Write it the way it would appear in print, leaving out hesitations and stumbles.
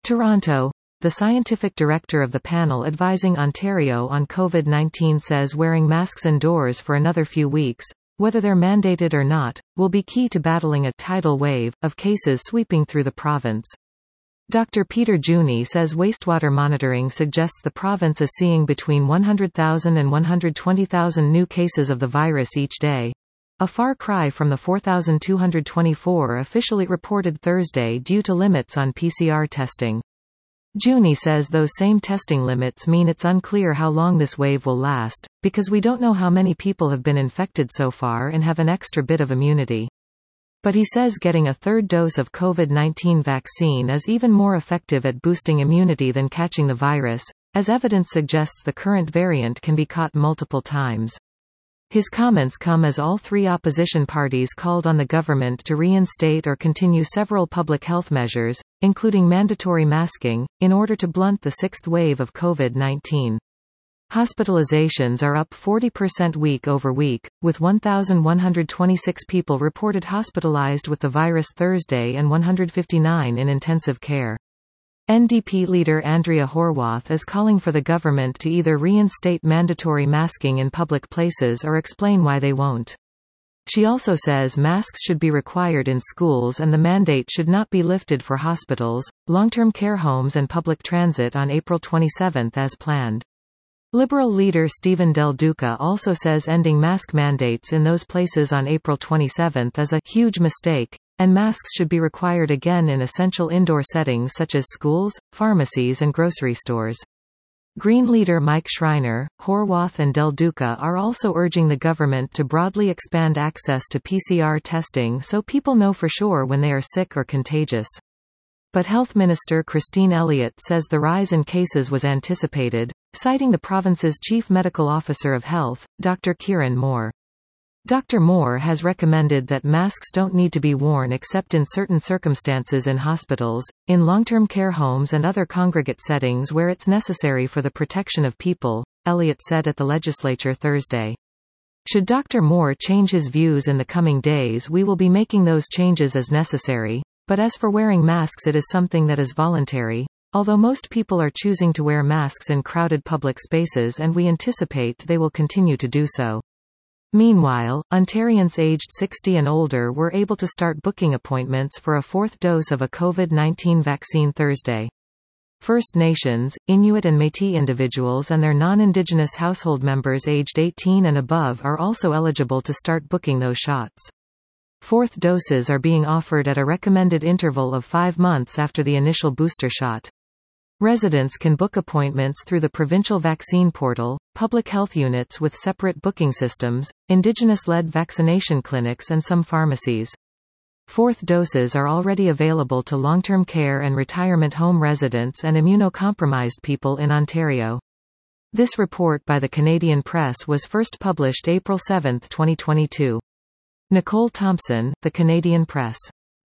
Toronto. The scientific director of the panel advising Ontario on COVID-19 says wearing masks indoors for another few weeks, whether they're mandated or not, will be key to battling a tidal wave of cases sweeping through the province. Dr. Peter Juni says wastewater monitoring suggests the province is seeing between 100,000 and 120,000 new cases of the virus each day, a far cry from the 4,224 officially reported Thursday due to limits on PCR testing. Juni says those same testing limits mean it's unclear how long this wave will last, because we don't know how many people have been infected so far and have an extra bit of immunity. But he says getting a third dose of COVID-19 vaccine is even more effective at boosting immunity than catching the virus, as evidence suggests the current variant can be caught multiple times. His comments come as all three opposition parties called on the government to reinstate or continue several public health measures, including mandatory masking, in order to blunt the sixth wave of COVID-19. Hospitalizations are up 40% week over week, with 1,126 people reported hospitalized with the virus Thursday and 159 in intensive care. NDP leader Andrea Horwath is calling for the government to either reinstate mandatory masking in public places or explain why they won't. She also says masks should be required in schools and the mandate should not be lifted for hospitals, long-term care homes and public transit on April 27 as planned. Liberal leader Stephen Del Duca also says ending mask mandates in those places on April 27 is a huge mistake, and masks should be required again in essential indoor settings such as schools, pharmacies and grocery stores. Green leader Mike Schreiner, Horwath and Del Duca are also urging the government to broadly expand access to PCR testing so people know for sure when they are sick or contagious. But Health Minister Christine Elliott says the rise in cases was anticipated, citing the province's Chief Medical Officer of Health, Dr. Kieran Moore. Dr. Moore has recommended that masks don't need to be worn except in certain circumstances in hospitals, in long-term care homes and other congregate settings where it's necessary for the protection of people, Elliott said at the legislature Thursday. Should Dr. Moore change his views in the coming days, we will be making those changes as necessary, but as for wearing masks, it is something that is voluntary, although most people are choosing to wear masks in crowded public spaces and we anticipate they will continue to do so. Meanwhile, Ontarians aged 60 and older were able to start booking appointments for a fourth dose of a COVID-19 vaccine Thursday. First Nations, Inuit and Métis individuals and their non-Indigenous household members aged 18 and above are also eligible to start booking those shots. Fourth doses are being offered at a recommended interval of 5 months after the initial booster shot. Residents can book appointments through the provincial vaccine portal, public health units with separate booking systems, Indigenous-led vaccination clinics and some pharmacies. Fourth doses are already available to long-term care and retirement home residents and immunocompromised people in Ontario. This report by the Canadian Press was first published April 7, 2022. Nicole Thompson, The Canadian Press.